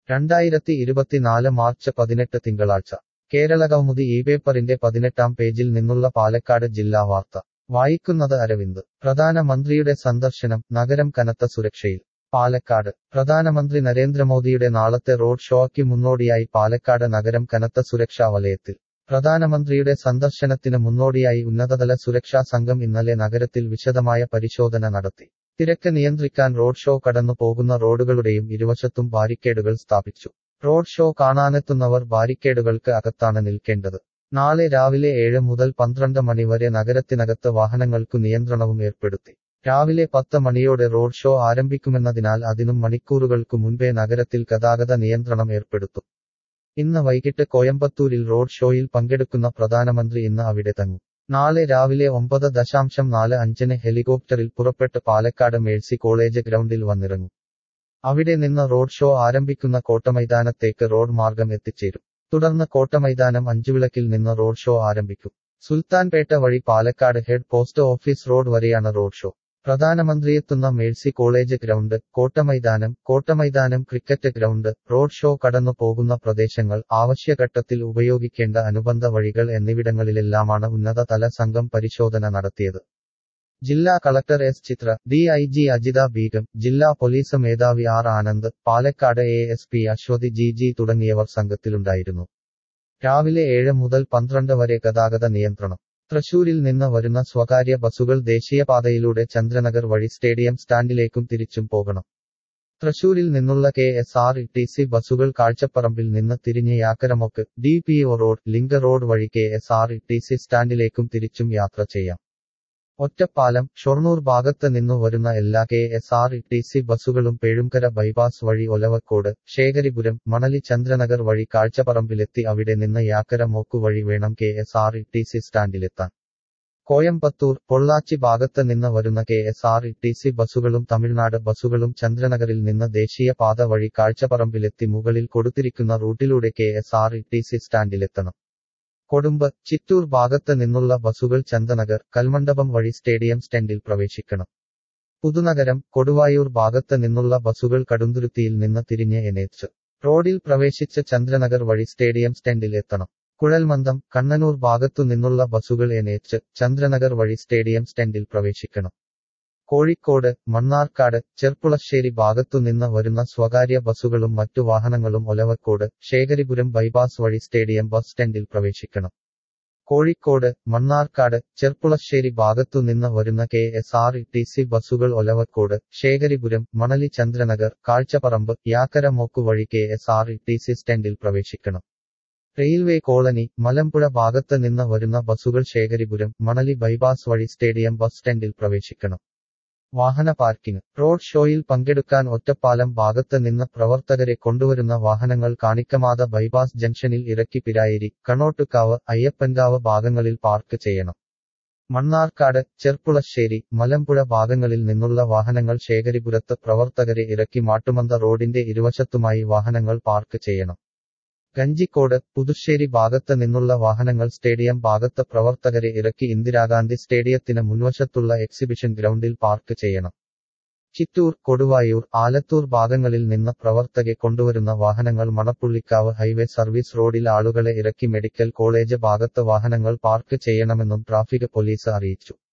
2024 March 18 തിങ്കളാഴ്ച കേരളകൗമുദി ഇപേപ്പറിന്റെ 18-ാം പേജിൽ നിന്നുള്ള പാലക്കാട് ജില്ലാ വാർത്ത വായിക്കുന്നത് അരവിന്ദ്. പ്രധാനമന്ത്രിയുടെ സന്ദർശനം, നഗരം കനത്ത സുരക്ഷയിൽ. പാലക്കാട്. പ്രധാനമന്ത്രി നരേന്ദ്രമോദിയുടെ നാളത്തെ റോഡ് ഷോയ്ക്ക് മുന്നോടിയായി പാലക്കാട് നഗരം കനത്ത സുരക്ഷാ വലയത്തിൽ. പ്രധാനമന്ത്രിയുടെ സന്ദർശനത്തിന് മുന്നോടിയായി ഉന്നതതല സുരക്ഷാ സംഘം ഇന്നലെ നഗരത്തിൽ വിശദമായ പരിശോധന നടത്തി. തിരക്ക് നിയന്ത്രിക്കാൻ റോഡ് ഷോ കടന്നു പോകുന്ന റോഡുകളുടെയും ഇരുവശത്തും ബാരിക്കേഡുകൾ സ്ഥാപിച്ചു. റോഡ് ഷോ കാണാനെത്തുന്നവർ ബാരിക്കേഡുകൾക്ക് അകത്താണ് നിൽക്കേണ്ടത്. നാളെ രാവിലെ 7 മുതൽ 12 മണി വരെ നഗരത്തിനകത്ത് വാഹനങ്ങൾക്കു നിയന്ത്രണവും ഏർപ്പെടുത്തി. രാവിലെ 10 മണിയോടെ റോഡ് ഷോ ആരംഭിക്കുമെന്നതിനാൽ അതിനും മണിക്കൂറുകൾക്കു മുൻപേ നഗരത്തിൽ ഗതാഗത നിയന്ത്രണം ഏർപ്പെടുത്തും. ഇന്ന് വൈകിട്ട് കോയമ്പത്തൂരിൽ റോഡ് ഷോയിൽ പങ്കെടുക്കുന്ന പ്രധാനമന്ത്രി ഇന്ന് അവിടെ തങ്ങും. നാളെ രാവിലെ 9:45-ന് ഹെലികോപ്റ്ററിൽ പുറപ്പെട്ട് പാലക്കാട് മേഴ്സി കോളേജ് ഗ്രൗണ്ടിൽ വന്നിറങ്ങും. അവിടെ നിന്ന് റോഡ് ഷോ ആരംഭിക്കുന്ന കോട്ടമൈതാനത്തേക്ക് റോഡ് മാർഗം എത്തിച്ചേരും. തുടർന്ന് കോട്ടമൈതാനം അഞ്ചുവിളക്കിൽ നിന്ന് റോഡ് ഷോ ആരംഭിക്കും. സുൽത്താൻപേട്ട വഴി Palakkad head post office road വരെയാണ് റോഡ് ഷോ. പ്രധാനമന്ത്രിയെത്തുന്ന Mercy college ground, Kottamaidanam cricket ground, road show കടന്നു പോകുന്ന പ്രദേശങ്ങൾ, ആവശ്യഘട്ടത്തിൽ ഉപയോഗിക്കേണ്ട അനുബന്ധ വഴികൾ എന്നിവിടങ്ങളിലെല്ലാമാണ് ഉന്നതതല സംഘം പരിശോധന നടത്തിയത്. ജില്ലാ collector S Chitra, DIG Ajitha Beegum, ജില്ലാ പോലീസ് മേധാവി R Anand, Palakkad ASP Aswathy GG തുടങ്ങിയവർ സംഘത്തിലുണ്ടായിരുന്നു. രാവിലെ 7 മുതൽ 12 വരെ ഗതാഗത നിയന്ത്രണം. തൃശൂരിൽ നിന്ന് വരുന്ന സ്വകാര്യ ബസുകൾ ദേശീയപാതയിലൂടെ ചന്ദ്രനഗർ വഴി സ്റ്റേഡിയം സ്റ്റാൻഡിലേക്കും തിരിച്ചും പോകണം. തൃശൂരിൽ നിന്നുള്ള KSRTC ബസുകൾ കാഴ്ചപ്പറമ്പിൽ നിന്ന് തിരിഞ്ഞ് Yakkaramokku, DPO road, link road വഴി KSRTC സ്റ്റാൻഡിലേക്കും തിരിച്ചും യാത്ര ചെയ്യാം. ഒറ്റപ്പാലം, ഷൊർണൂർ ഭാഗത്ത് നിന്നു വരുന്ന എല്ലാ KSRTC ബസുകളും പേഴുംകര ബൈപ്പാസ് വഴി ഒലവക്കോട്, ശേഖരിപുരം, മണലി ചന്ദ്രനഗർ വഴി കാഴ്ചപ്പറമ്പിലെത്തി അവിടെ നിന്ന് യാക്കരമോക്കു വഴി വേണം KSRTC സ്റ്റാൻഡിലെത്താൻ. കോയമ്പത്തൂർ, പൊള്ളാച്ചി ഭാഗത്ത് നിന്ന് വരുന്ന KSRTC ബസുകളും തമിഴ്നാട് ബസുകളും ചന്ദ്രനഗറിൽ നിന്ന് ദേശീയ പാത വഴി കാഴ്ചപ്പറമ്പിലെത്തി മുകളിൽ കൊടുത്തിരിക്കുന്ന റൂട്ടിലൂടെ KSRTC സ്റ്റാൻഡിലെത്തണം. കൊടുമ്പ്, ചിറ്റൂർ ഭാഗത്ത് നിന്നുള്ള ബസുകൾ ചന്ദനഗർ, കൽമണ്ഡപം വഴി സ്റ്റേഡിയം സ്റ്റാൻഡിൽ പ്രവേശിക്കണം. പുതുനഗരം, കൊടുവായൂർ ഭാഗത്ത് നിന്നുള്ള ബസുകൾ കടുന്തുരുത്തിയിൽ നിന്ന് തിരിഞ്ഞ് NH റോഡിൽ പ്രവേശിച്ച് ചന്ദ്രനഗർ വഴി സ്റ്റേഡിയം സ്റ്റാൻഡിൽ എത്തണം. കുഴൽമന്ദം, കണ്ണനൂർ ഭാഗത്തു നിന്നുള്ള ബസുകൾ NH, ചന്ദ്രനഗർ വഴി സ്റ്റേഡിയം സ്റ്റാൻഡിൽ പ്രവേശിക്കണം. കോഴിക്കോട്, മണ്ണാർക്കാട്, ചെർപ്പുളശ്ശേരി ഭാഗത്തു നിന്ന് വരുന്ന സ്വകാര്യ ബസുകളും മറ്റു വാഹനങ്ങളും ഒലവക്കോട്, ശേഖരിപുരം ബൈപ്പാസ് വഴി സ്റ്റേഡിയം ബസ് സ്റ്റാൻഡിൽ പ്രവേശിക്കണം. കോഴിക്കോട്, മണ്ണാർക്കാട്, ചെർപ്പുളശ്ശേരി ഭാഗത്തു നിന്ന് വരുന്ന KSRTC ബസുകൾ ഒലവക്കോട്, ശേഖരിപുരം, മണലി ചന്ദ്രനഗർ, കാഴ്ചപ്പറമ്പ്, യാക്കരമോക്കു വഴി KSRTC സ്റ്റാൻഡിൽ പ്രവേശിക്കണം. റെയിൽവേ കോളനി, മലമ്പുഴ ഭാഗത്ത് നിന്ന് വരുന്ന ബസുകൾ ശേഖരിപുരം, മണലി ബൈപ്പാസ് വഴി സ്റ്റേഡിയം ബസ് സ്റ്റാൻഡിൽ പ്രവേശിക്കണം. വാഹന പാർക്കിംഗ്. റോഡ് ഷോയിൽ പങ്കെടുക്കാൻ ഒറ്റപ്പാലം ഭാഗത്ത് നിന്ന് പ്രവർത്തകരെ കൊണ്ടുവരുന്ന വാഹനങ്ങൾ കാണിക്കമാത ബൈപ്പാസ് ജംഗ്ഷനിൽ ഇറക്കി പിരായിരി, കണോട്ടുകാവ്, അയ്യപ്പൻകാവ് ഭാഗങ്ങളിൽ പാർക്ക് ചെയ്യണം. മണ്ണാർക്കാട്, ചെർപ്പുളശ്ശേരി, മലമ്പുഴ ഭാഗങ്ങളിൽ നിന്നുള്ള വാഹനങ്ങൾ ശേഖരിപുരത്ത് പ്രവർത്തകരെ ഇറക്കി മാട്ടുമന്ത റോഡിന്റെ ഇരുവശത്തുമായി വാഹനങ്ങൾ പാർക്ക് ചെയ്യണം. കഞ്ചിക്കോട്, പുതുശ്ശേരി ഭാഗത്ത് നിന്നുള്ള വാഹനങ്ങൾ സ്റ്റേഡിയം ഭാഗത്ത് പ്രവർത്തകരെ ഇറക്കി ഇന്ദിരാഗാന്ധി സ്റ്റേഡിയത്തിന് മുൻവശത്തുള്ള എക്സിബിഷൻ ഗ്രൗണ്ടിൽ പാർക്ക് ചെയ്യണം. ചിറ്റൂർ, കൊടുവായൂർ, ആലത്തൂർ ഭാഗങ്ങളിൽ നിന്ന് പ്രവർത്തകരെ കൊണ്ടുവരുന്ന വാഹനങ്ങൾ മണപ്പുള്ളിക്കാവ് ഹൈവേ സർവീസ് റോഡിൽ ആളുകളെ ഇറക്കി മെഡിക്കൽ കോളേജ് ഭാഗത്ത് വാഹനങ്ങൾ പാർക്ക് ചെയ്യണമെന്നും ട്രാഫിക് പോലീസ് അറിയിച്ചു.